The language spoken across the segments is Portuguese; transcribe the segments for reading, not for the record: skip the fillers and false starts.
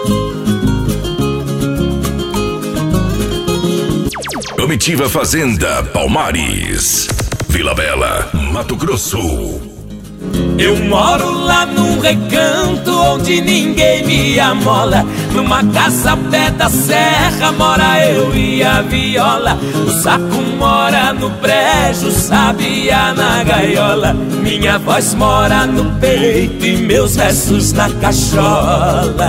Comitiva Fazenda Palmares, Vila Bela, Mato Grosso. Eu moro lá num recanto onde ninguém me amola. Numa casa ao pé da serra mora eu e a viola. O saco mora no brejo, sabia na gaiola. Minha voz mora no peito e meus versos na cachola.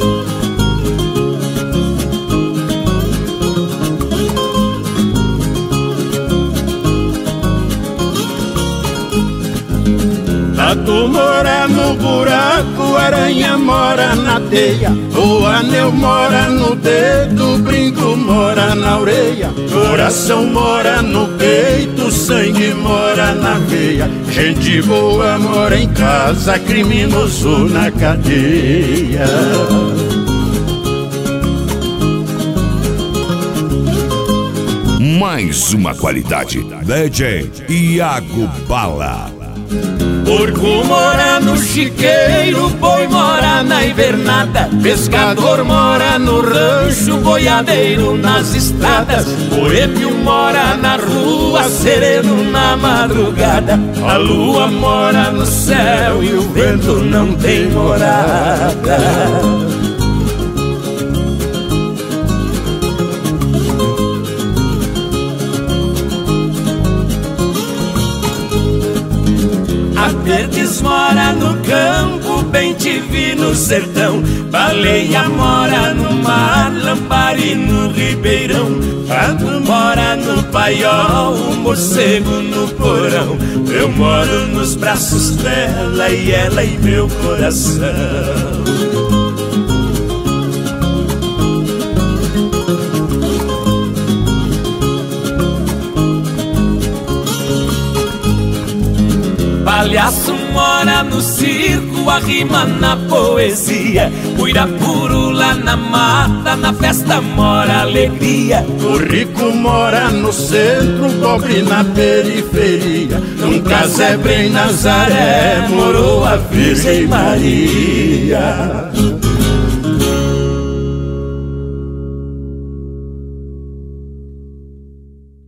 Tatu mora no buraco, aranha mora na teia, o anel mora no dedo, brinco mora na orelha, coração mora no peito, sangue mora na veia, gente boa mora em casa, criminoso na cadeia. Mais uma qualidade, DJ Iago Bala. Porco mora no chiqueiro, boi mora na invernada, pescador mora no rancho, boiadeiro nas estradas, boêmio mora na rua, sereno na madrugada, a lua mora no céu e o vento não tem morada. A Verdes mora no campo, bem te vi no sertão. Baleia mora no mar, Lambari no ribeirão. Pato mora no paiol, o morcego no porão. Eu moro nos braços dela e ela em meu coração. Palhaço mora no circo, a rima na poesia. Uirapuru lá na mata, na festa mora alegria. O rico mora no centro, o pobre na periferia. Num casebre em Nazaré morou a Virgem Maria.